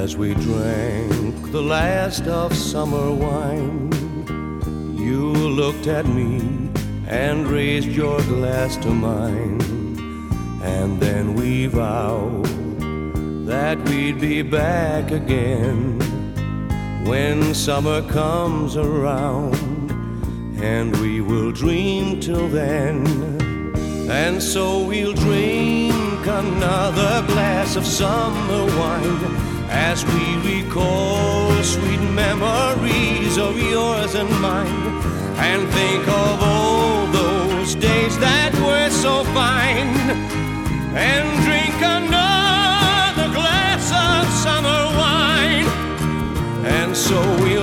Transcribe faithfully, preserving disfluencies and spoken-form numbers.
As we drank the last of summer wine, you looked at me and raised your glass to mine. And then we vowed that we'd be back again when summer comes around, and we will dream till then. And so we'll drink another glass of summer wine as we recall sweet memories of yours and mine, and think of all those days that were so fine, and drink another glass of summer wine. And so we'll